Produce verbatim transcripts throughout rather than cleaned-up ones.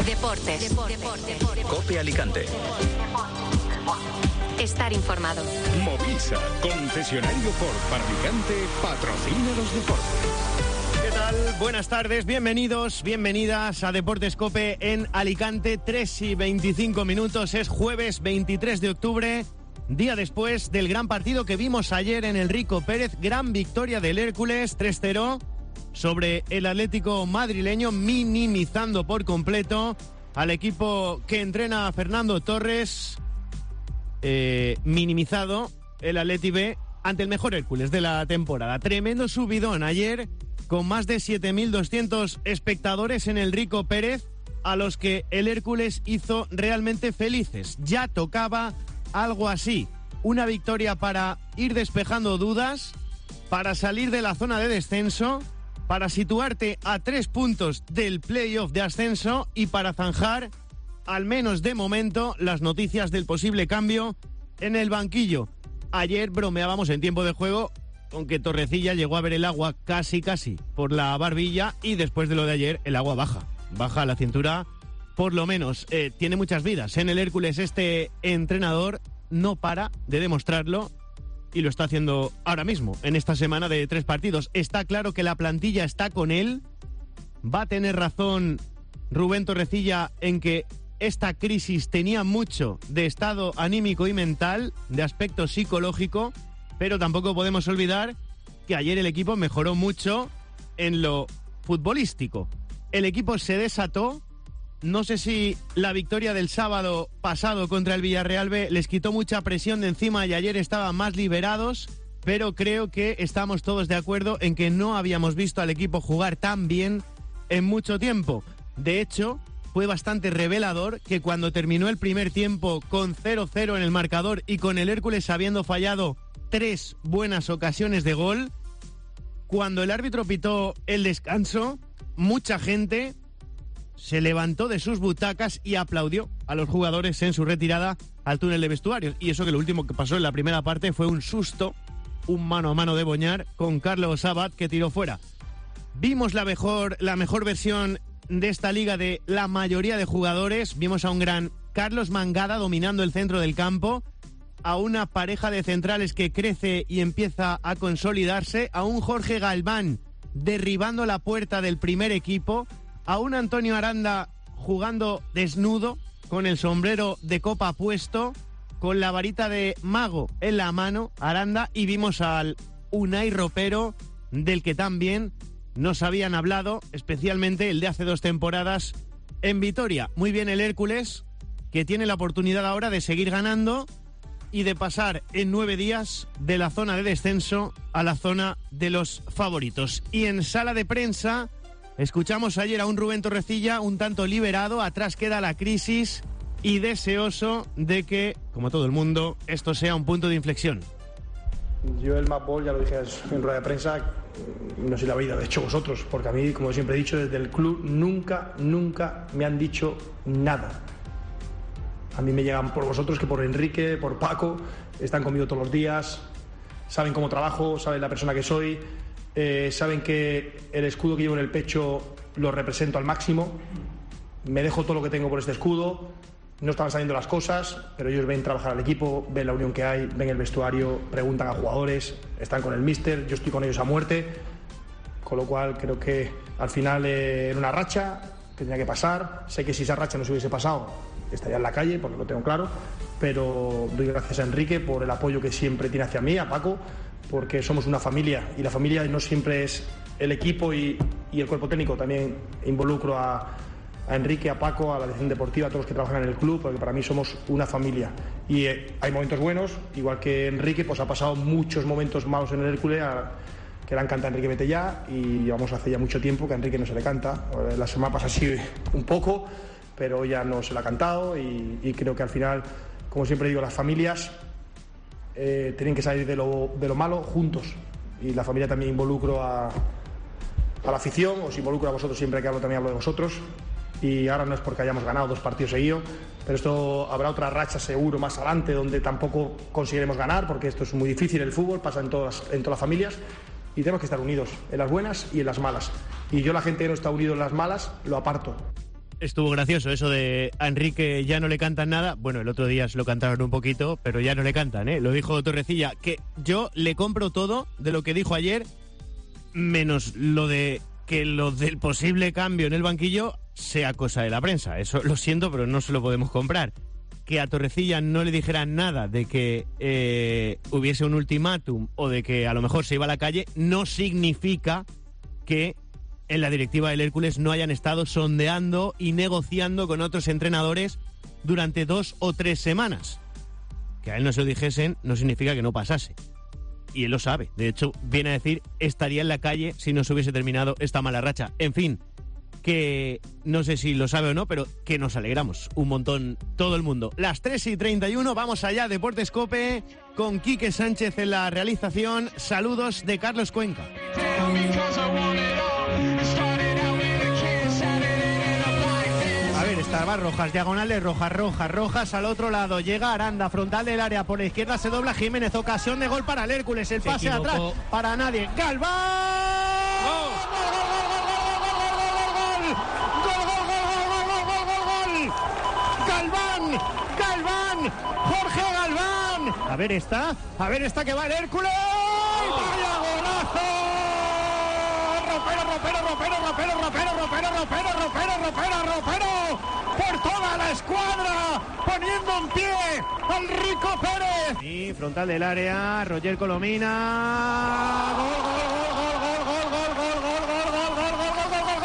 Deportes. Deportes. COPE Alicante. Estar informado. Movisa, concesionario Ford para Alicante, patrocina los deportes. ¿Qué tal? Buenas tardes, bienvenidos, bienvenidas a Deportes COPE en Alicante, tres y veinticinco minutos, es jueves veintitrés de octubre, día después del gran partido que vimos ayer en el Rico Pérez, gran victoria del Hércules, tres cero, sobre el Atlético madrileño, minimizando por completo al equipo que entrena Fernando Torres, eh, minimizado el Atleti B ante el mejor Hércules de la temporada. Tremendo subidón ayer, con más de siete mil doscientos espectadores en el Rico Pérez, a los que el Hércules hizo realmente felices. Ya tocaba algo así, una victoria para ir despejando dudas, para salir de la zona de descenso, para situarte a tres puntos del playoff de ascenso y para zanjar, al menos de momento, las noticias del posible cambio en el banquillo. Ayer bromeábamos en tiempo de juego con que Torrecilla llegó a ver el agua casi casi por la barbilla, y después de lo de ayer el agua baja, baja a la cintura por lo menos. Eh, tiene muchas vidas en el Hércules este entrenador, no para de demostrarlo. Y lo está haciendo ahora mismo, en esta semana de tres partidos. Está claro que la plantilla está con él. Va a tener razón Rubén Torrecilla en que esta crisis tenía mucho de estado anímico y mental, de aspecto psicológico, pero tampoco podemos olvidar que ayer el equipo mejoró mucho en lo futbolístico. El equipo se desató. No sé si la victoria del sábado pasado contra el Villarreal B les quitó mucha presión de encima y ayer estaban más liberados, pero creo que estamos todos de acuerdo en que no habíamos visto al equipo jugar tan bien en mucho tiempo. De hecho, fue bastante revelador que cuando terminó el primer tiempo con cero cero en el marcador y con el Hércules habiendo fallado tres buenas ocasiones de gol, cuando el árbitro pitó el descanso, mucha gente se levantó de sus butacas y aplaudió a los jugadores en su retirada al túnel de vestuarios. Y eso que lo último que pasó en la primera parte fue un susto, un mano a mano de Boñar con Carlos Sabat, que tiró fuera. Vimos la mejor, la mejor versión de esta liga de la mayoría de jugadores. Vimos a un gran Carlos Mangada dominando el centro del campo, a una pareja de centrales que crece y empieza a consolidarse, a un Jorge Galván derribando la puerta del primer equipo, a un Antonio Aranda jugando desnudo, con el sombrero de copa puesto, con la varita de mago en la mano, Aranda, y vimos al Unai Ropero, del que también nos habían hablado, especialmente el de hace dos temporadas en Vitoria. Muy bien el Hércules, que tiene la oportunidad ahora de seguir ganando y de pasar en nueve días de la zona de descenso a la zona de los favoritos. Y en sala de prensa escuchamos ayer a un Rubén Torrecilla un tanto liberado, atrás queda la crisis y deseoso de que, como todo el mundo, esto sea un punto de inflexión. Yo el Map Ball, ya lo dije en rueda de prensa, no sé la vida, de hecho vosotros, porque a mí, como siempre he dicho, desde el club nunca, nunca me han dicho nada. A mí me llegan por vosotros, que por Enrique, por Paco, están conmigo todos los días, saben cómo trabajo, saben la persona que soy. Eh, saben que el escudo que llevo en el pecho lo represento al máximo, me dejo todo lo que tengo por este escudo. No estaban saliendo las cosas, pero ellos ven trabajar al equipo, ven la unión que hay, ven el vestuario, preguntan a jugadores, están con el míster, yo estoy con ellos a muerte, con lo cual creo que al final eh, era una racha que tenía que pasar. Sé que si esa racha no se hubiese pasado estaría en la calle, porque lo tengo claro, pero doy gracias a Enrique por el apoyo que siempre tiene hacia mí, a Paco, porque somos una familia, y la familia no siempre es el equipo y, y el cuerpo técnico. También involucro a, a Enrique, a Paco, a la dirección deportiva, a todos los que trabajan en el club, porque para mí somos una familia. Y eh, hay momentos buenos, igual que Enrique, pues ha pasado muchos momentos malos en el Hércules, a, que le encanta Enrique Vete Ya, y llevamos hace ya mucho tiempo que a Enrique no se le canta. La semana pasa así un poco, pero ya no se le ha cantado, y, y creo que al final, como siempre digo, las familias Eh, tienen que salir de lo, de lo malo juntos, y la familia también involucro a, a la afición, os involucro a vosotros, siempre que hablo también hablo de vosotros, y ahora no es porque hayamos ganado dos partidos seguidos, pero esto habrá otra racha seguro más adelante donde tampoco conseguiremos ganar, porque esto es muy difícil, el fútbol pasa en todas, en todas las familias, y tenemos que estar unidos en las buenas y en las malas, y yo la gente que no está unido en las malas lo aparto. Estuvo gracioso eso de a Enrique ya no le cantan nada. Bueno, el otro día se lo cantaron un poquito, pero ya no le cantan, ¿eh? Lo dijo Torrecilla, que yo le compro todo de lo que dijo ayer, menos lo de que lo del posible cambio en el banquillo sea cosa de la prensa. Eso lo siento, pero no se lo podemos comprar. Que a Torrecilla no le dijeran nada de que eh, hubiese un ultimátum o de que a lo mejor se iba a la calle, no significa que en la directiva del Hércules no hayan estado sondeando y negociando con otros entrenadores durante dos o tres semanas. Que a él no se lo dijesen no significa que no pasase. Y él lo sabe. De hecho, viene a decir, estaría en la calle si no se hubiese terminado esta mala racha. En fin, que no sé si lo sabe o no, pero que nos alegramos un montón todo el mundo. Las tres y treinta y uno, vamos allá, Deportes Cope, con Quique Sánchez en la realización. Saludos de Carlos Cuenca. A ver, Starbar, Rojas, diagonales, Rojas, Rojas, Rojas, al otro lado, llega Aranda, frontal del área, por la izquierda se dobla Jiménez, ocasión de gol para el Hércules, el pase atrás, para nadie, ¡Galván! ¡Gol! ¡Galván! ¡Galván! ¡Jorge Galván! A ver esta, a ver esta que va el Hércules. ¡Vaya golazo! ¡Ropero, ropero, ropero, ropero, ropero, ropero, ropero, ropero, ropero, ropero! ¡Por toda la escuadra! ¡Poniendo en pie al Rico Pérez! Y frontal del área, Roger Colomina. ¡Gol, gol, gol, gol, gol, gol, gol, gol, gol, gol, gol, gol,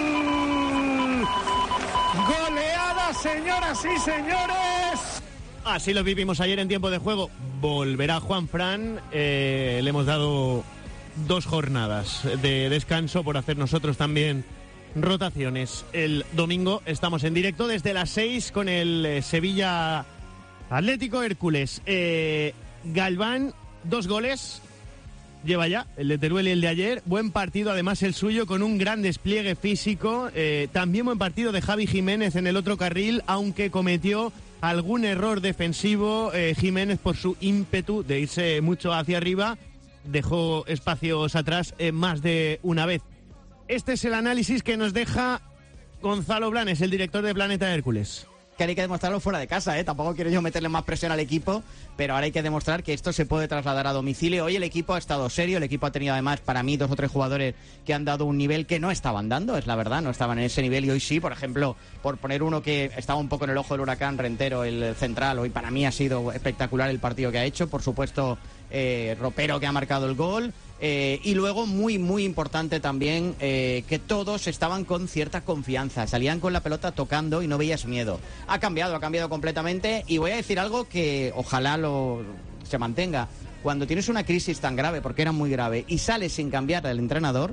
gol, gol! ¡Goleada, señoras y señores! Así lo vivimos ayer en tiempo de juego. Volverá Juan Fran. Eh, le hemos dado dos jornadas de descanso por hacer nosotros también rotaciones. El domingo estamos en directo desde las seis con el eh, Sevilla Atlético Hércules. Eh, Galván, dos goles lleva ya, el de Teruel y el de ayer. Buen partido, además el suyo, con un gran despliegue físico. Eh, también buen partido de Javi Jiménez en el otro carril, aunque cometió algún error defensivo. eh, Jiménez, por su ímpetu de irse mucho hacia arriba, dejó espacios atrás eh, más de una vez. Este es el análisis que nos deja Gonzalo Blanes, el director de Planeta Hércules. Que hay que demostrarlo fuera de casa, ¿eh? Tampoco quiero yo meterle más presión al equipo, pero ahora hay que demostrar que esto se puede trasladar a domicilio. Hoy el equipo ha estado serio, el equipo ha tenido además para mí dos o tres jugadores que han dado un nivel que no estaban dando, es la verdad, no estaban en ese nivel y hoy sí. Por ejemplo, por poner uno que estaba un poco en el ojo del huracán, Rentero, el central, hoy para mí ha sido espectacular el partido que ha hecho. Por supuesto, eh, Ropero, que ha marcado el gol. Eh, y luego, muy, muy importante también, eh, que todos estaban con cierta confianza, salían con la pelota tocando y no veías miedo. Ha cambiado, ha cambiado completamente, y voy a decir algo que ojalá lo se mantenga. Cuando tienes una crisis tan grave, porque era muy grave, y sales sin cambiar del entrenador,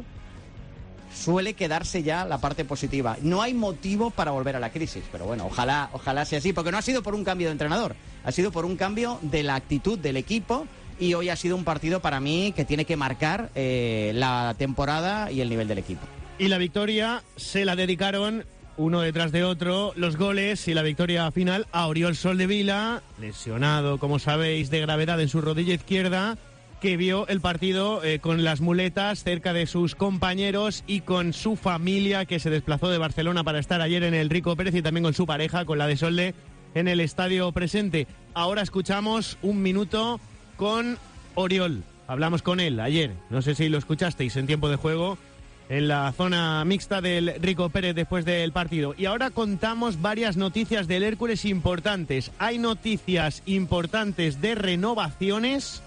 suele quedarse ya la parte positiva. No hay motivo para volver a la crisis, pero bueno, ojalá, ojalá sea así, porque no ha sido por un cambio de entrenador, ha sido por un cambio de la actitud del equipo. Y hoy ha sido un partido para mí que tiene que marcar eh, la temporada y el nivel del equipo. Y la victoria se la dedicaron uno detrás de otro, los goles y la victoria final a Oriol Soldevila, lesionado, como sabéis, de gravedad en su rodilla izquierda, que vio el partido eh, con las muletas cerca de sus compañeros y con su familia, que se desplazó de Barcelona para estar ayer en el Rico Pérez, y también con su pareja, con la de Solde, en el estadio presente. Ahora escuchamos un minuto con Oriol. Hablamos con él ayer, no sé si lo escuchasteis en tiempo de juego, en la zona mixta del Rico Pérez después del partido. Y ahora contamos varias noticias del Hércules importantes. Hay noticias importantes de renovaciones,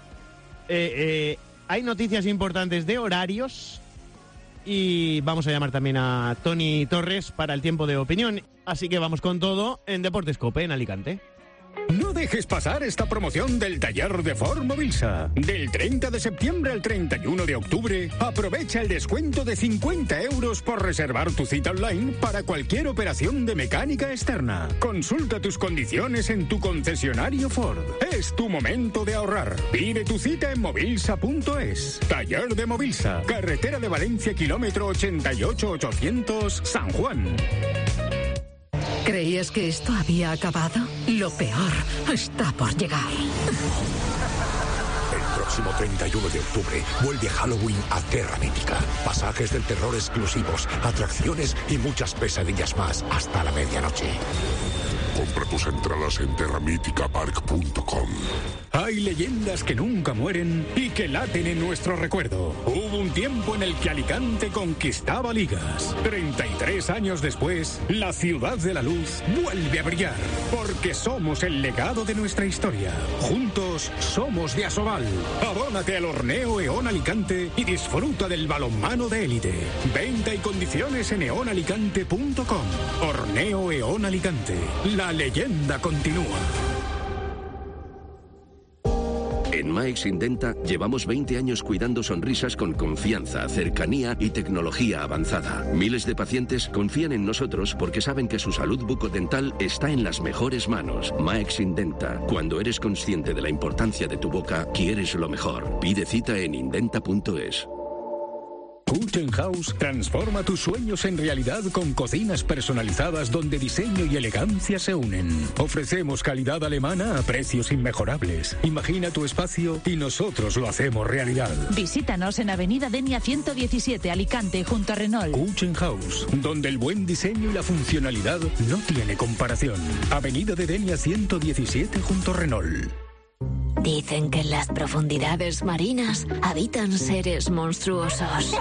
eh, eh, hay noticias importantes de horarios, y vamos a llamar también a Toni Torres para el tiempo de opinión. Así que vamos con todo en Deportes Cope en Alicante. No dejes pasar esta promoción del taller de Ford Movilsa. Del treinta de septiembre al treinta y uno de octubre, aprovecha el descuento de cincuenta euros por reservar tu cita online para cualquier operación de mecánica externa. Consulta tus condiciones en tu concesionario Ford. Es tu momento de ahorrar. Pide tu cita en movilsa punto es. Taller de Movilsa, carretera de Valencia, kilómetro ochenta y ocho ochocientos, San Juan. ¿Creías que esto había acabado? Lo peor está por llegar. El próximo treinta y uno de octubre vuelve Halloween a Terra Mítica. Pasajes del terror exclusivos, atracciones y muchas pesadillas más hasta la medianoche. Compra tus entradas en terra mítica park punto com. Hay leyendas que nunca mueren y que laten en nuestro recuerdo. Hubo un tiempo en el que Alicante conquistaba ligas. treinta y tres años después, la ciudad de la luz vuelve a brillar. Porque somos el legado de nuestra historia. Juntos somos de Asobal. Abónate al Horneo Eón Alicante y disfruta del balonmano de élite. Venta y condiciones en eón alicante punto com. Horneo Eón Alicante. La leyenda continúa. En Maex Indenta llevamos veinte años cuidando sonrisas con confianza, cercanía y tecnología avanzada. Miles de pacientes confían en nosotros porque saben que su salud bucodental está en las mejores manos. Maex Indenta. Cuando eres consciente de la importancia de tu boca, quieres lo mejor. Pide cita en indenta punto es. Kitchen House transforma tus sueños en realidad con cocinas personalizadas donde diseño y elegancia se unen. Ofrecemos calidad alemana a precios inmejorables. Imagina tu espacio y nosotros lo hacemos realidad. Visítanos en Avenida Denia ciento diecisiete, Alicante, junto a Renault. Kitchen House, donde el buen diseño y la funcionalidad no tiene comparación. Avenida de Denia ciento diecisiete, junto a Renault. Dicen que en las profundidades marinas habitan seres monstruosos.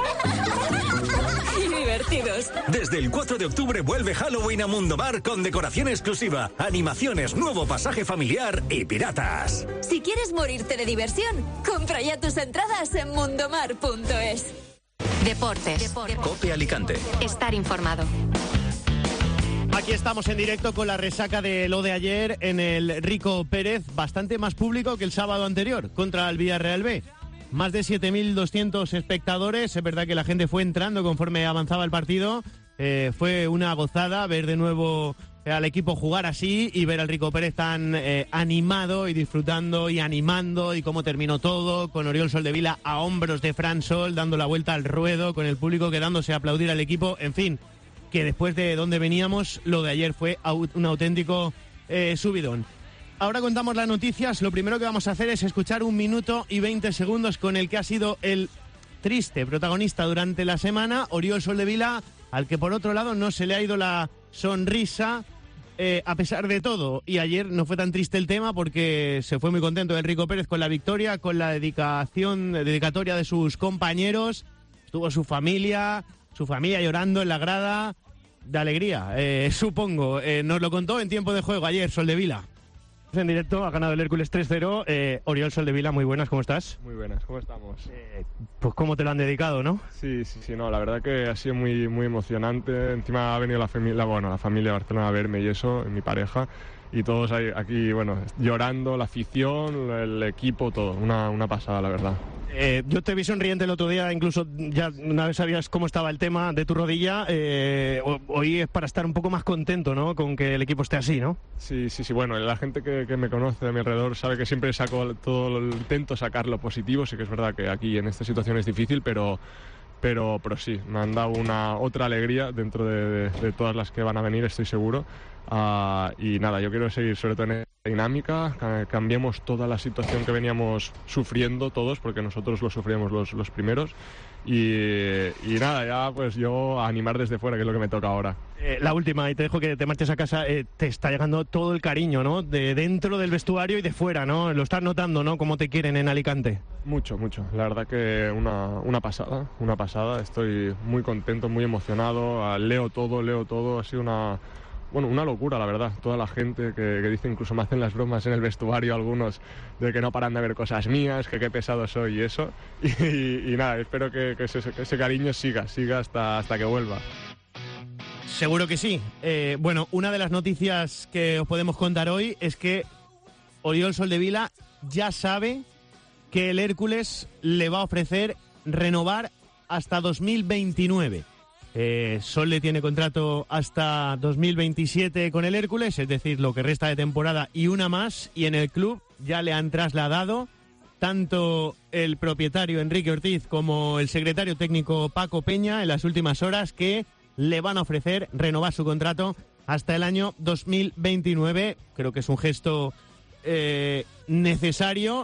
Y divertidos. Desde el cuatro de octubre vuelve Halloween a Mundomar con decoración exclusiva, animaciones, nuevo pasaje familiar y piratas. Si quieres morirte de diversión, compra ya tus entradas en mundomar punto es. Deportes. Deportes. Cope Alicante. Estar informado. Aquí estamos en directo con la resaca de lo de ayer en el Rico Pérez, bastante más público que el sábado anterior contra el Villarreal B. Más de siete mil doscientos espectadores, es verdad que la gente fue entrando conforme avanzaba el partido, eh, fue una gozada ver de nuevo al equipo jugar así y ver al Rico Pérez tan eh, animado y disfrutando y animando y cómo terminó todo, con Oriol Soldevila a hombros de Fran Sol, dando la vuelta al ruedo, con el público quedándose a aplaudir al equipo, en fin, que después de donde veníamos, lo de ayer fue un auténtico eh, subidón. Ahora contamos las noticias. Lo primero que vamos a hacer es escuchar un minuto y veinte segundos con el que ha sido el triste protagonista durante la semana, Oriol Soldevila, al que por otro lado no se le ha ido la sonrisa eh, a pesar de todo. Y ayer no fue tan triste el tema porque se fue muy contento Enrico Pérez con la victoria, con la dedicación, dedicatoria de sus compañeros. Estuvo su familia, su familia llorando en la grada de alegría, eh, supongo. Eh, nos lo contó en tiempo de juego ayer Soldevila. En directo, ha ganado el Hércules tres cero. Eh, Oriol Soldevila, muy buenas, ¿cómo estás? Muy buenas, ¿cómo estamos? Eh, pues cómo te lo han dedicado, ¿no? Sí, sí, sí, no, la verdad que ha sido muy, muy emocionante. Encima ha venido la familia, bueno, la familia de Barcelona a verme y eso, mi pareja, y todos ahí, aquí, bueno, llorando, la afición, el equipo, todo, una, una pasada, la verdad. Eh, yo te vi sonriente el otro día, incluso ya una vez sabías cómo estaba el tema de tu rodilla. Eh, hoy es para estar un poco más contento, ¿no? Con que el equipo esté así, ¿no? Sí, sí, sí. Bueno, la gente que, que me conoce de mi alrededor sabe que siempre saco todo, intento sacar lo positivo. Sí que es verdad que aquí en esta situación es difícil, pero, pero, pero sí, me han dado una otra alegría dentro de, de, de todas las que van a venir, estoy seguro. Uh, y nada, yo quiero seguir sobre todo en esta dinámica, que cambiemos toda la situación que veníamos sufriendo todos, porque nosotros lo sufríamos los, los primeros, y, y nada, ya pues yo a animar desde fuera, que es lo que me toca ahora. Eh, la última, y te dejo que te marches a casa, eh, te está llegando todo el cariño, ¿no? De dentro del vestuario y de fuera, ¿no? Lo estás notando, ¿no? Cómo te quieren en Alicante. Mucho, mucho. La verdad que una, una pasada, una pasada. Estoy muy contento, muy emocionado. Leo todo, leo todo. Ha sido una... Bueno, una locura, la verdad. Toda la gente que, que dice, incluso me hacen las bromas en el vestuario algunos, de que no paran de ver cosas mías, que qué pesado soy y eso. Y, y, y nada, espero que, que, ese, que ese cariño siga, siga hasta, hasta que vuelva. Seguro que sí. Eh, bueno, una de las noticias que os podemos contar hoy es que Oriol Soldevila ya sabe que el Hércules le va a ofrecer renovar hasta dos mil veintinueve. Eh, Solde tiene contrato hasta dos mil veintisiete con el Hércules, es decir, lo que resta de temporada y una más, y en el club ya le han trasladado tanto el propietario Enrique Ortiz como el secretario técnico Paco Peña en las últimas horas que le van a ofrecer renovar su contrato hasta el año dos mil veintinueve. Creo que es un gesto eh, necesario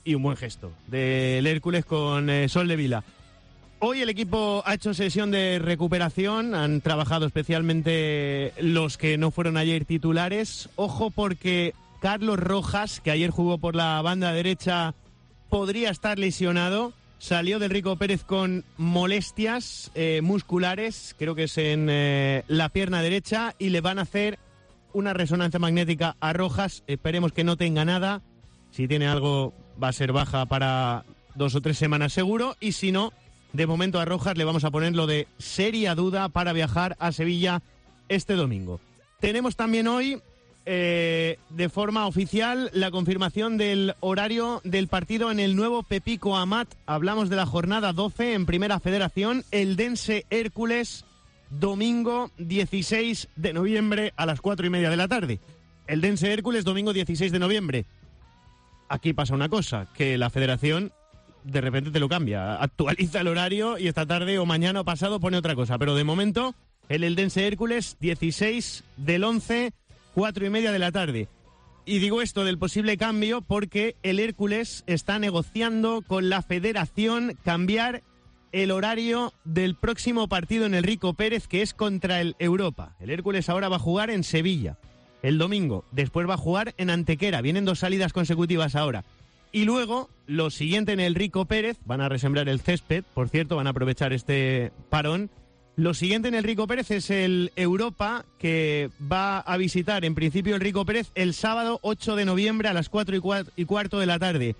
y un buen gesto del Hércules con eh, Soldevila. Hoy el equipo ha hecho sesión de recuperación, han trabajado especialmente los que no fueron ayer titulares. Ojo porque Carlos Rojas, que ayer jugó por la banda derecha, podría estar lesionado. Salió del Rico Pérez con molestias eh, musculares, creo que es en eh, la pierna derecha, y le van a hacer una resonancia magnética a Rojas. Esperemos que no tenga nada. Si tiene algo va a ser baja para dos o tres semanas seguro, y si no, de momento a Rojas le vamos a poner lo de seria duda para viajar a Sevilla este domingo. Tenemos también hoy Eh, de forma oficial la confirmación del horario del partido en el nuevo Pepico Amat. Hablamos de la jornada doce en Primera Federación. Eldense Hércules, domingo dieciséis de noviembre a las cuatro y media de la tarde. Eldense Hércules, domingo dieciséis de noviembre. Aquí pasa una cosa, que la Federación de repente te lo cambia, actualiza el horario y esta tarde o mañana o pasado pone otra cosa. Pero de momento, el Eldense Hércules, dieciséis del once, cuatro y media de la tarde. Y digo esto del posible cambio porque el Hércules está negociando con la Federación cambiar el horario del próximo partido en el Rico Pérez, que es contra el Europa. El Hércules ahora va a jugar en Sevilla el domingo, después va a jugar en Antequera, vienen dos salidas consecutivas ahora. Y luego, lo siguiente en el Rico Pérez, van a resembrar el césped, por cierto, van a aprovechar este parón. Lo siguiente en el Rico Pérez es el Europa, que va a visitar en principio el Rico Pérez el sábado ocho de noviembre a las cuatro y cuarto de la tarde.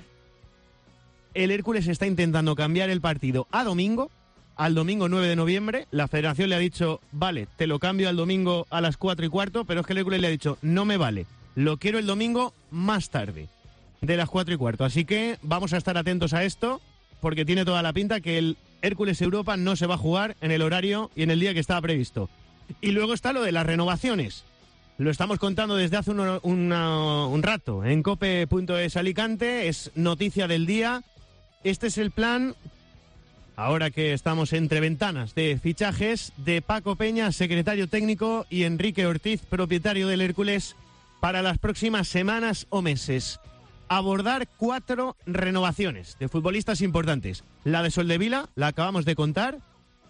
El Hércules está intentando cambiar el partido a domingo, al domingo nueve de noviembre. La Federación le ha dicho, vale, te lo cambio al domingo a las cuatro y cuarto, pero es que el Hércules le ha dicho, no me vale, lo quiero el domingo más tarde, de las cuatro y cuarto. Así que vamos a estar atentos a esto, porque tiene toda la pinta que el Hércules Europa no se va a jugar en el horario y en el día que estaba previsto. Y luego está lo de las renovaciones. Lo estamos contando desde hace uno, una, un rato en cope punto es Alicante, es noticia del día. Este es el plan, ahora que estamos entre ventanas de fichajes, de Paco Peña, secretario técnico, y Enrique Ortiz, propietario del Hércules, para las próximas semanas o meses. Abordar cuatro renovaciones de futbolistas importantes. La de Soldevila, la acabamos de contar.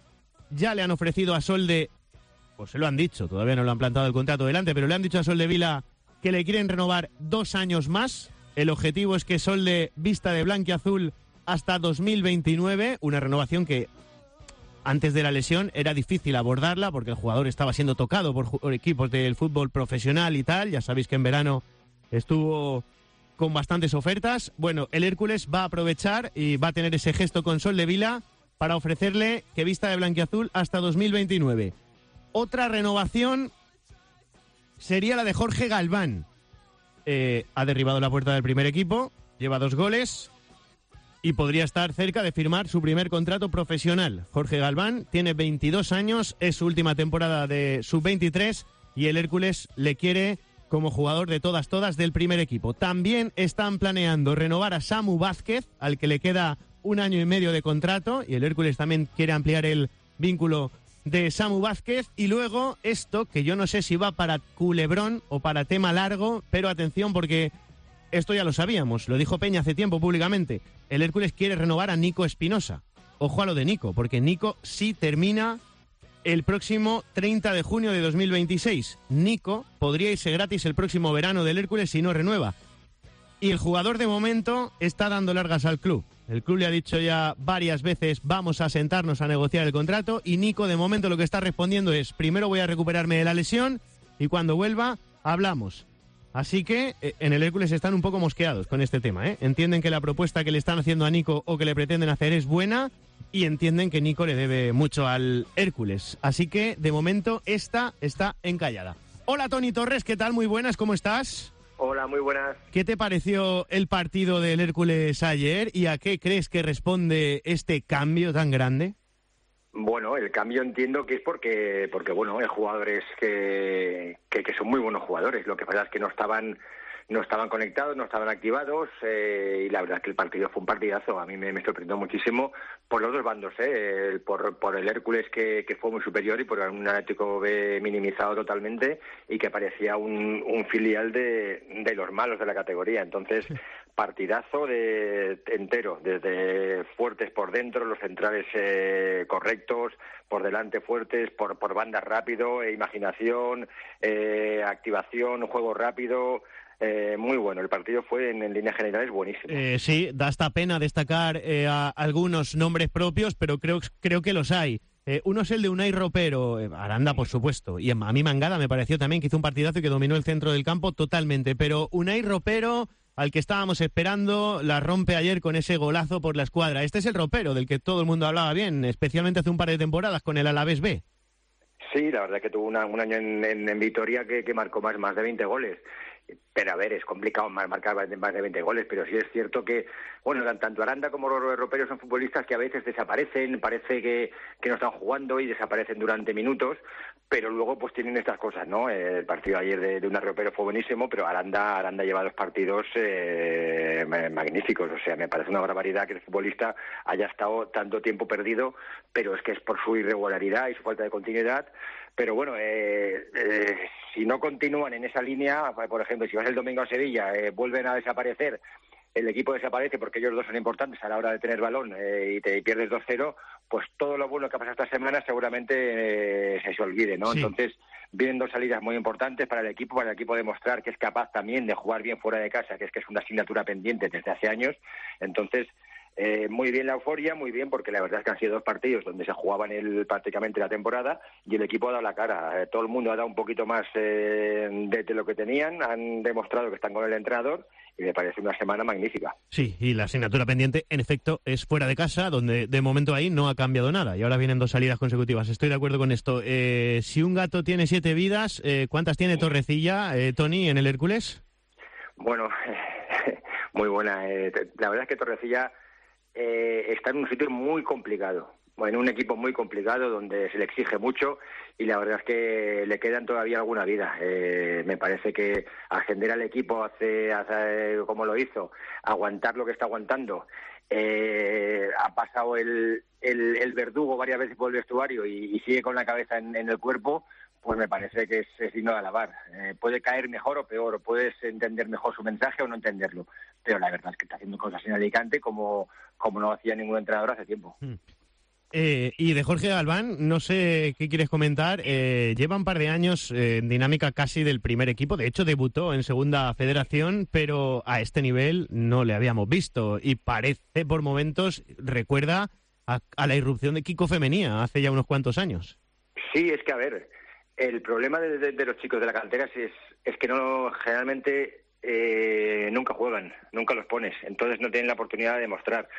Ya le han ofrecido a Solde, pues se lo han dicho, todavía no lo han plantado el contrato delante, pero le han dicho a Soldevila que le quieren renovar dos años más. El objetivo es que Solde vista de blanquiazul hasta dos mil veintinueve, una renovación que antes de la lesión era difícil abordarla porque el jugador estaba siendo tocado por equipos del fútbol profesional y tal. Ya sabéis que en verano estuvo con bastantes ofertas. Bueno, el Hércules va a aprovechar y va a tener ese gesto con Soldevila para ofrecerle que vista de blanquiazul hasta dos mil veintinueve. Otra renovación sería la de Jorge Galván. Eh, ha derribado la puerta del primer equipo, lleva dos goles y podría estar cerca de firmar su primer contrato profesional. Jorge Galván tiene veintidós años, es su última temporada de sub veintitrés y el Hércules le quiere como jugador de todas, todas del primer equipo. También están planeando renovar a Samu Vázquez, al que le queda un año y medio de contrato, y el Hércules también quiere ampliar el vínculo de Samu Vázquez. Y luego esto, que yo no sé si va para culebrón o para tema largo, pero atención porque esto ya lo sabíamos, lo dijo Peña hace tiempo públicamente. El Hércules quiere renovar a Nico Espinosa. Ojo a lo de Nico, porque Nico sí termina el próximo treinta de junio de dos mil veintiséis. Nico podría irse gratis el próximo verano del Hércules si no renueva. Y el jugador de momento está dando largas al club. El club le ha dicho ya varias veces, vamos a sentarnos a negociar el contrato, y Nico de momento lo que está respondiendo es, primero voy a recuperarme de la lesión y cuando vuelva hablamos. Así que eh, en el Hércules están un poco mosqueados con este tema, ¿eh? Entienden que la propuesta que le están haciendo a Nico o que le pretenden hacer es buena, y entienden que Nico le debe mucho al Hércules. Así que, de momento, esta está encallada. Hola, Toni Torres, ¿qué tal? Muy buenas, ¿cómo estás? Hola, muy buenas. ¿Qué te pareció el partido del Hércules ayer y a qué crees que responde este cambio tan grande? Bueno, el cambio entiendo que es porque, porque bueno, hay jugadores que, que, que son muy buenos jugadores. Lo que pasa es que no estaban no estaban conectados, no estaban activados, eh, y la verdad es que el partido fue un partidazo. A mí me, me sorprendió muchísimo por los dos bandos, eh, el, por, por el Hércules que, que fue muy superior y por un Atlético B minimizado totalmente y que parecía un, un filial de, de los malos de la categoría. Entonces, partidazo de entero, desde fuertes por dentro, los centrales eh, correctos, por delante fuertes, por, por bandas rápido, eh, imaginación, eh, activación, juego rápido. Eh, muy bueno, el partido fue en, en líneas generales buenísimo. Eh, sí, da hasta pena destacar eh, a algunos nombres propios, pero creo, creo que los hay. Eh, uno es el de Unai Ropero, eh, Aranda por supuesto, y a mí Mangada me pareció también que hizo un partidazo y que dominó el centro del campo totalmente, pero Unai Ropero, al que estábamos esperando, la rompe ayer con ese golazo por la escuadra. Este es el Ropero del que todo el mundo hablaba bien, especialmente hace un par de temporadas con el Alavés B. Sí, la verdad que tuvo una, un año en, en, en Vitoria que, que marcó más, más de veinte goles. Pero a ver, es complicado marcar más de veinte goles, pero sí es cierto que, bueno, tanto Aranda como Ropero son futbolistas que a veces desaparecen, parece que, que no están jugando y desaparecen durante minutos, pero luego pues tienen estas cosas, ¿no? El partido ayer de, de Unai Ropero fue buenísimo, pero Aranda Aranda lleva dos partidos eh, magníficos, o sea, me parece una barbaridad que el futbolista haya estado tanto tiempo perdido, pero es que es por su irregularidad y su falta de continuidad. Pero bueno, eh, eh, si no continúan en esa línea, por ejemplo, si vas el domingo a Sevilla, eh, vuelven a desaparecer, el equipo desaparece porque ellos dos son importantes a la hora de tener balón eh, y te pierdes dos cero, pues todo lo bueno que ha pasado esta semana seguramente eh, se, se olvide, ¿no? Sí. Entonces, vienen dos salidas muy importantes para el equipo, para el equipo demostrar que es capaz también de jugar bien fuera de casa, que es que es una asignatura pendiente desde hace años. Entonces, Eh, muy bien la euforia, muy bien, porque la verdad es que han sido dos partidos donde se jugaban el, prácticamente la temporada y el equipo ha dado la cara. Eh, todo el mundo ha dado un poquito más eh, de, de lo que tenían, han demostrado que están con el entrenador y me parece una semana magnífica. Sí, y la asignatura pendiente, en efecto, es fuera de casa, donde de momento ahí no ha cambiado nada y ahora vienen dos salidas consecutivas. Estoy de acuerdo con esto. Eh, si un gato tiene siete vidas, eh, ¿cuántas tiene Torrecilla, eh, Tony, en el Hércules? Bueno, muy buena. Eh, la verdad es que Torrecilla Eh, está en un sitio muy complicado, en un equipo muy complicado donde se le exige mucho y la verdad es que le quedan todavía alguna vida. Eh, me parece que ascender al equipo hace, hace como lo hizo, aguantar lo que está aguantando. Eh, ha pasado el, el, el verdugo varias veces por el vestuario y, y sigue con la cabeza en, en el cuerpo, pues me parece que es, es digno de alabar. Eh, puede caer mejor o peor, o puedes entender mejor su mensaje o no entenderlo, pero la verdad es que está haciendo cosas en Alicante como, como no hacía ningún entrenador hace tiempo. Mm. Eh, y de Jorge Galván, no sé qué quieres comentar, eh, lleva un par de años eh, en dinámica casi del primer equipo, de hecho debutó en Segunda Federación, pero a este nivel no le habíamos visto y parece por momentos, recuerda a, a la irrupción de Kiko Femenía hace ya unos cuantos años. Sí, es que a ver, el problema de, de, de los chicos de la cantera es, es que no generalmente eh, nunca juegan, nunca los pones, entonces no tienen la oportunidad de demostrar.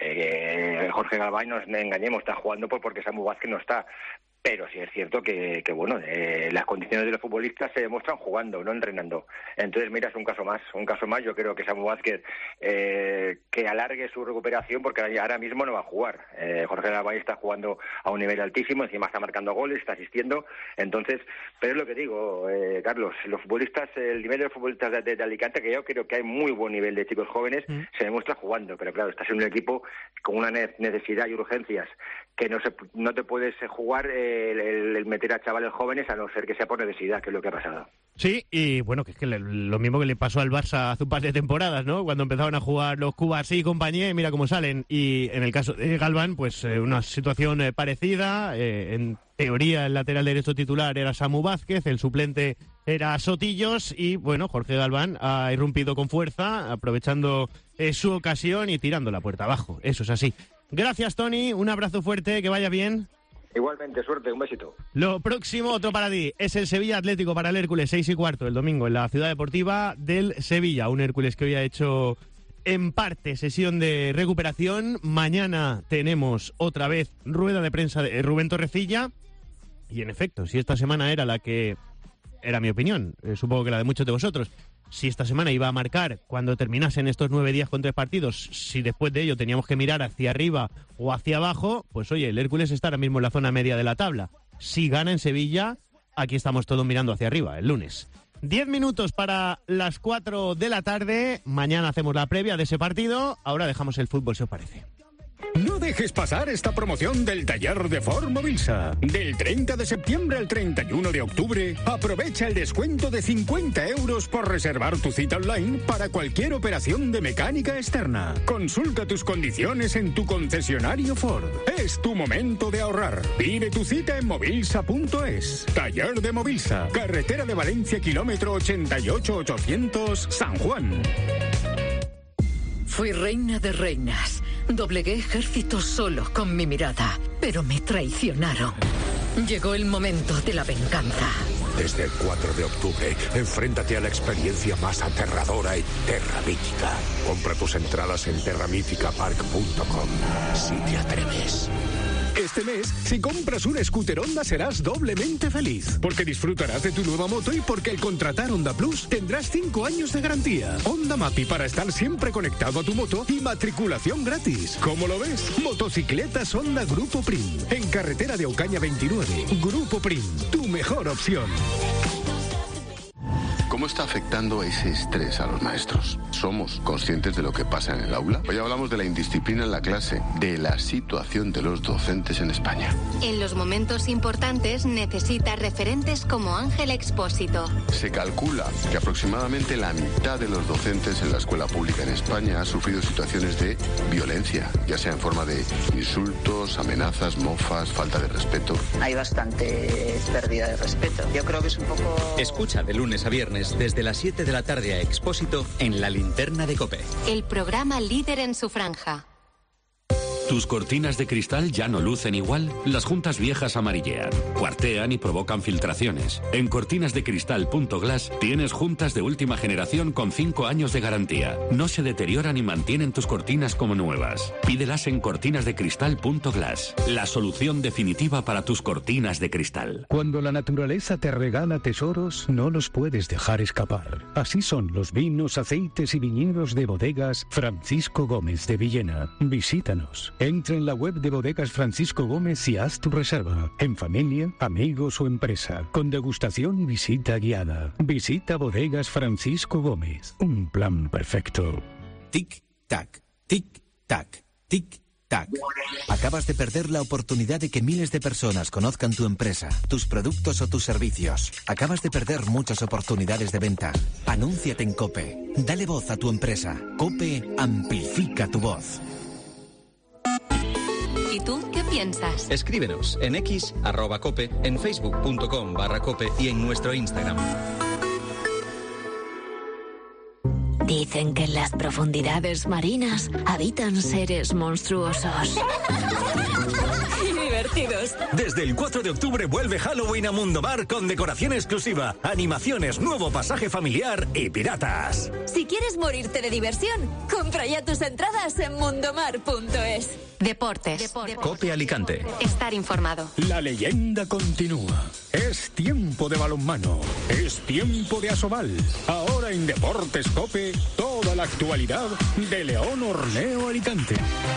Eh, Jorge Galván, no nos engañemos, está jugando por porque Samu Vázquez no está. Pero sí es cierto que, que bueno, eh, las condiciones de los futbolistas se demuestran jugando, no entrenando. Entonces, mira, es un caso más, un caso más. Yo creo que Samu Vázquez eh, que alargue su recuperación porque ahora mismo no va a jugar. Eh, Jorge Lavall está jugando a un nivel altísimo, encima está marcando goles, está asistiendo. Entonces, pero es lo que digo, eh, Carlos, los futbolistas, el nivel de los futbolistas de, de, de Alicante, que yo creo que hay muy buen nivel de chicos jóvenes, mm. se demuestra jugando. Pero claro, estás en un equipo con una necesidad y urgencias que no se no te puedes jugar eh, el, el, el meter a chavales jóvenes a no ser que sea por necesidad, que es lo que ha pasado. Sí, y bueno, que es que le, lo mismo que le pasó al Barça hace un par de temporadas, ¿no? Cuando empezaron a jugar los Cubarsí y compañía, y mira cómo salen. Y en el caso de Galván, pues eh, una situación eh, parecida. Eh, en teoría, el lateral derecho titular era Samu Vázquez, el suplente era Sotillos, y bueno, Jorge Galván ha irrumpido con fuerza, aprovechando eh, su ocasión y tirando la puerta abajo. Eso es así. Gracias, Tony. Un abrazo fuerte, que vaya bien. Igualmente, suerte, un besito. Lo próximo, otro para ti, es el Sevilla Atlético para el Hércules, seis y cuarto el domingo en la Ciudad Deportiva del Sevilla. Un Hércules que hoy ha hecho en parte sesión de recuperación. Mañana tenemos otra vez rueda de prensa de Rubén Torrecilla. Y en efecto, si esta semana era la que era mi opinión, eh, supongo que la de muchos de vosotros, si esta semana iba a marcar cuando terminasen estos nueve días con tres partidos, si después de ello teníamos que mirar hacia arriba o hacia abajo, pues oye, el Hércules está ahora mismo en la zona media de la tabla. Si gana en Sevilla, aquí estamos todos mirando hacia arriba, el lunes. Diez minutos para las cuatro de la tarde. Mañana hacemos la previa de ese partido. Ahora dejamos el fútbol, si os parece. No dejes pasar esta promoción del taller de Ford Movilsa. Del treinta de septiembre al treinta y uno de octubre, aprovecha el descuento de cincuenta euros por reservar tu cita online para cualquier operación de mecánica externa. Consulta tus condiciones en tu concesionario Ford. Es tu momento de ahorrar. Pide tu cita en movilsa punto es. Taller de Movilsa, carretera de Valencia, kilómetro ochenta y ocho ochocientos, San Juan. Fui reina de reinas. Doblegué ejércitos solo con mi mirada, pero me traicionaron. Llegó el momento de la venganza. Desde el cuatro de octubre, enfréntate a la experiencia más aterradora en Terra Mítica. Compra tus entradas en terra mítica park punto com, si te atreves. Este mes, si compras un scooter Honda serás doblemente feliz, porque disfrutarás de tu nueva moto y porque al contratar Honda Plus tendrás cinco años de garantía. Honda Mappy para estar siempre conectado a tu moto y matriculación gratis. ¿Cómo lo ves? Motocicletas Honda Grupo Prim. En carretera de Ocaña veintinueve. Grupo Prim, tu mejor opción. ¿Cómo está afectando ese estrés a los maestros? ¿Somos conscientes de lo que pasa en el aula? Hoy hablamos de la indisciplina en la clase, de la situación de los docentes en España. En los momentos importantes necesita referentes como Ángel Expósito. Se calcula que aproximadamente la mitad de los docentes en la escuela pública en España ha sufrido situaciones de violencia, ya sea en forma de insultos, amenazas, mofas, falta de respeto. Hay bastante pérdida de respeto. Yo creo que es un poco... Escucha de lunes a viernes desde las siete de la tarde a Expósito en La Linterna de COPE. El programa líder en su franja. ¿Tus cortinas de cristal ya no lucen igual? Las juntas viejas amarillean, cuartean y provocan filtraciones. En cortinas de cristal punto glass tienes juntas de última generación con cinco años de garantía. No se deterioran y mantienen tus cortinas como nuevas. Pídelas en cortinas de cristal punto glass. La solución definitiva para tus cortinas de cristal. Cuando la naturaleza te regala tesoros, no los puedes dejar escapar. Así son los vinos, aceites y viñedos de Bodegas Francisco Gómez de Villena. Visítanos. Entra en la web de Bodegas Francisco Gómez y haz tu reserva. En familia, amigos o empresa. Con degustación y visita guiada. Visita Bodegas Francisco Gómez. Un plan perfecto. Tic-tac, tic-tac, tic-tac. Acabas de perder la oportunidad de que miles de personas conozcan tu empresa, tus productos o tus servicios. Acabas de perder muchas oportunidades de venta. Anúnciate en COPE. Dale voz a tu empresa. COPE amplifica tu voz. ¿Y tú qué piensas? Escríbenos en X, arroba cope, en facebook punto com barra cope y en nuestro Instagram. Dicen que en las profundidades marinas habitan seres monstruosos. Y divertidos. Desde el cuatro de octubre vuelve Halloween a Mundomar con decoración exclusiva, animaciones, nuevo pasaje familiar y piratas. Si quieres morirte de diversión, compra ya tus entradas en mundomar punto es. Deportes. Deportes. COPE Alicante. Estar informado. La leyenda continúa. Es tiempo de balonmano. Es tiempo de Asobal. Ahora en Deportes COPE, toda la actualidad de León Horneo Alicante.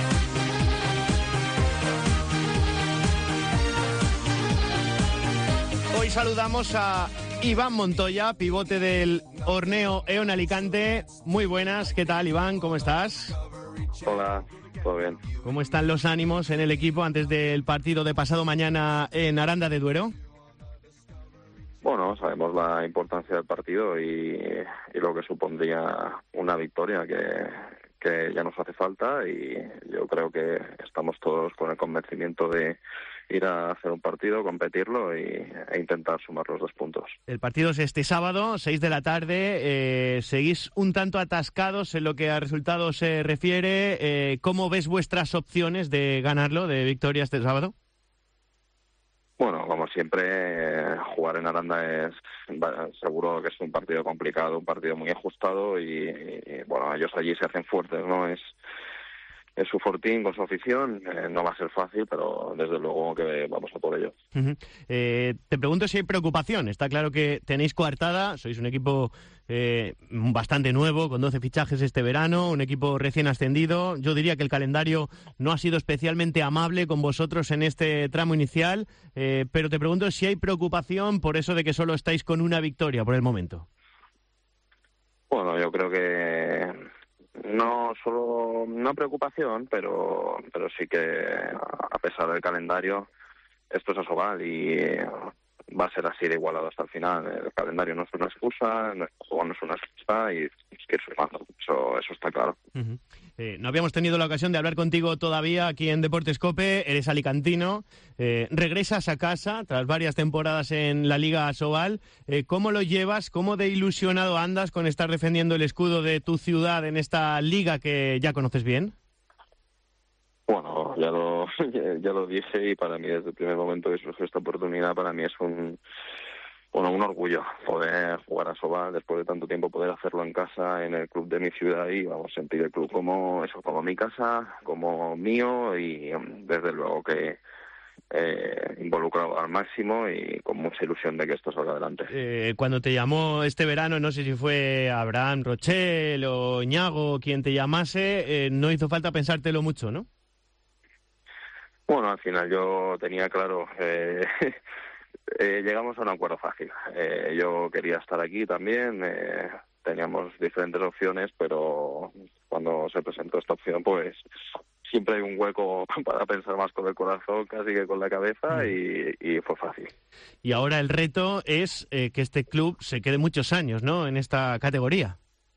Hoy saludamos a Iván Montoya, pivote del Horneo Eón Alicante. Muy buenas, ¿qué tal, Iván? ¿Cómo estás? Hola, todo bien. ¿Cómo están los ánimos en el equipo antes del partido de pasado mañana en Aranda de Duero? Bueno, sabemos la importancia del partido y, y lo que supondría una victoria que, que ya nos hace falta, y yo creo que estamos todos con el convencimiento de ir a hacer un partido, competirlo y, e intentar sumar los dos puntos. El partido es este sábado, seis de la tarde. Eh, seguís un tanto atascados en lo que a resultados se refiere. Eh, ¿Cómo ves vuestras opciones de ganarlo, de victoria este sábado? Bueno, como siempre, jugar en Aranda es seguro que es un partido complicado, un partido muy ajustado y, y bueno, ellos allí se hacen fuertes, ¿no? Es es su fortín con su afición, eh, no va a ser fácil, pero desde luego que vamos a por ello. Uh-huh. Eh, te pregunto si hay preocupación. Está claro que tenéis coartada, sois un equipo eh, bastante nuevo, con doce fichajes este verano, un equipo recién ascendido. Yo diría que el calendario no ha sido especialmente amable con vosotros en este tramo inicial, eh, pero te pregunto si hay preocupación por eso de que solo estáis con una victoria por el momento. Bueno, yo creo que no solo una preocupación, pero pero sí que a pesar del calendario, esto es Asobal y va a ser así de igualado hasta el final. El calendario no es una excusa, el juego no es una excusa y hay que ir sumando. Eso, eso está claro. Uh-huh. Eh, no habíamos tenido la ocasión de hablar contigo todavía aquí en Deportes COPE. Eres alicantino, eh, regresas a casa tras varias temporadas en la Liga Asobal. Eh, ¿Cómo lo llevas? ¿Cómo de ilusionado andas con estar defendiendo el escudo de tu ciudad en esta liga que ya conoces bien? Bueno, ya lo ya lo dije y para mí desde el primer momento que surgió esta oportunidad, para mí es un bueno un orgullo poder jugar a Asobal después de tanto tiempo, poder hacerlo en casa, en el club de mi ciudad y vamos a sentir el club como eso, como mi casa, como mío y desde luego que eh, involucrado al máximo y con mucha ilusión de que esto salga adelante. Eh, cuando te llamó este verano, no sé si fue Abraham Rochel o Ñago quien te llamase, eh, no hizo falta pensártelo mucho, ¿no? Bueno, al final yo tenía claro, eh, eh, llegamos a un acuerdo fácil. Eh, yo quería estar aquí también, eh, teníamos diferentes opciones, pero cuando se presentó esta opción, pues siempre hay un hueco para pensar más con el corazón casi que con la cabeza y, y fue fácil. Y ahora el reto es eh, que este club se quede muchos años, ¿no?, en esta categoría.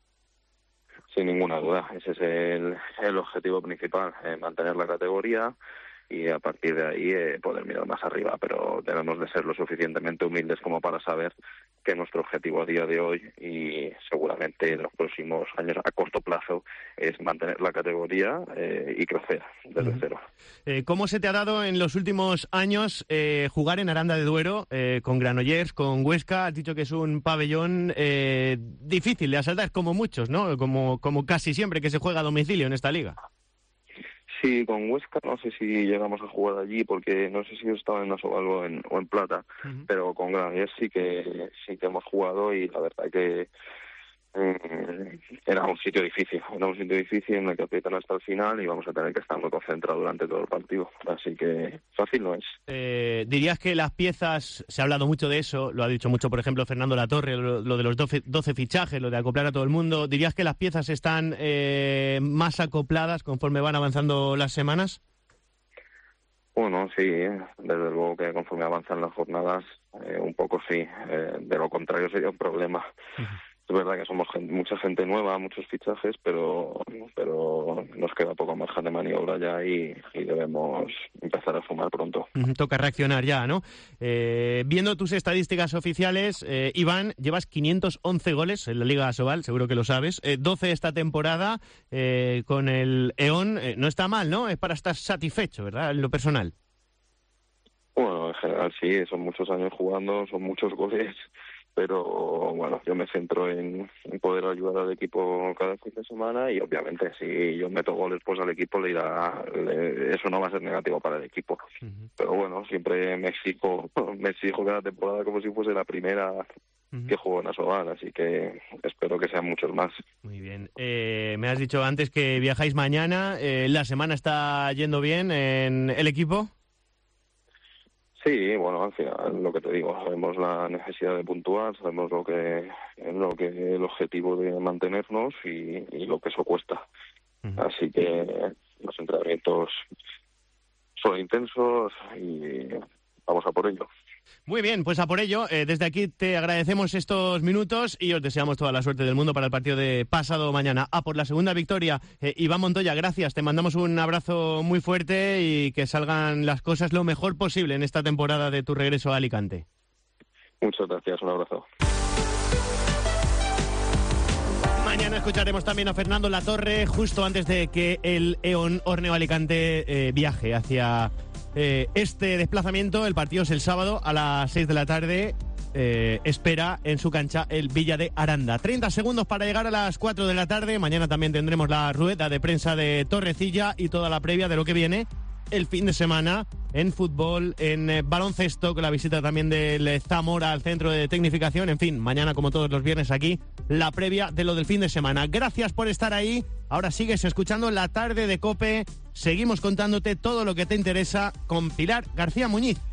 Sin ninguna duda, ese es el, el objetivo principal, eh, mantener la categoría y a partir de ahí eh, poder mirar más arriba, pero debemos de ser lo suficientemente humildes como para saber que nuestro objetivo a día de hoy y seguramente en los próximos años a corto plazo es mantener la categoría eh, y crecer desde uh-huh. cero. Eh, ¿Cómo se te ha dado en los últimos años eh, jugar en Aranda de Duero eh, con Granollers, con Huesca? Has dicho que es un pabellón eh, difícil de asaltar, como muchos, ¿no? Como, como casi siempre que se juega a domicilio en esta liga. Sí, con Huesca no sé si llegamos a jugar allí porque no sé si estaba en Asobal o en, o en Plata, uh-huh. pero con Granollers sí que sí que hemos jugado y la verdad que eh, era un sitio difícil, era un sitio difícil en el que aprietan hasta el final y vamos a tener que estar muy concentrados durante todo el partido, así que fácil no es. Eh, ¿Dirías que las piezas, se ha hablado mucho de eso, lo ha dicho mucho por ejemplo Fernando Latorre, lo, lo de los doce, doce fichajes, lo de acoplar a todo el mundo, ¿dirías que las piezas están eh, más acopladas conforme van avanzando las semanas? Bueno, sí, desde luego que conforme avanzan las jornadas, eh, un poco sí, eh, de lo contrario sería un problema. Uh-huh. Es verdad que somos gente, mucha gente nueva, muchos fichajes, pero pero nos queda poco margen de maniobra ya y, y debemos empezar a sumar pronto. Uh-huh, toca reaccionar ya, ¿no? Eh, viendo tus estadísticas oficiales, eh, Iván, llevas quinientos once goles en la Liga Asobal, seguro que lo sabes, eh, doce esta temporada eh, con el E O N, eh, no está mal, ¿no? Es para estar satisfecho, ¿verdad?, en lo personal. Bueno, en general sí, son muchos años jugando, son muchos goles, pero bueno, yo me centro en, en poder ayudar al equipo cada fin de semana y obviamente si yo meto goles pues al equipo le irá, le, eso no va a ser negativo para el equipo. Uh-huh. Pero bueno, siempre me exijo, me exijo cada temporada como si fuese la primera uh-huh. que juego en Asobal, así que espero que sean muchos más. Muy bien. Eh, me has dicho antes que viajáis mañana, eh, ¿la semana está yendo bien en el equipo? Sí, bueno, al final lo que te digo, sabemos la necesidad de puntuar, sabemos lo que, lo que el objetivo de mantenernos y, y lo que eso cuesta. Uh-huh. Así que los entrenamientos son intensos y vamos a por ello. Muy bien, pues a por ello. Eh, desde aquí te agradecemos estos minutos y os deseamos toda la suerte del mundo para el partido de pasado mañana. A por la segunda victoria. Eh, Iván Montoya, gracias. Te mandamos un abrazo muy fuerte y que salgan las cosas lo mejor posible en esta temporada de tu regreso a Alicante. Muchas gracias, un abrazo. Mañana escucharemos también a Fernando Latorre justo antes de que el E O N Orneo Alicante eh, viaje hacia eh, este desplazamiento. El partido es el sábado a las seis de la tarde. Eh, espera en su cancha el Villa de Aranda. treinta segundos para llegar a las cuatro de la tarde. Mañana también tendremos la rueda de prensa de Torrecilla y toda la previa de lo que viene el fin de semana en fútbol, en eh, baloncesto, con la visita también del Zamora al centro de tecnificación. En fin, mañana como todos los viernes aquí, la previa de lo del fin de semana. Gracias por estar ahí. Ahora sigues escuchando La Tarde de COPE. Seguimos contándote todo lo que te interesa con Pilar García Muñiz.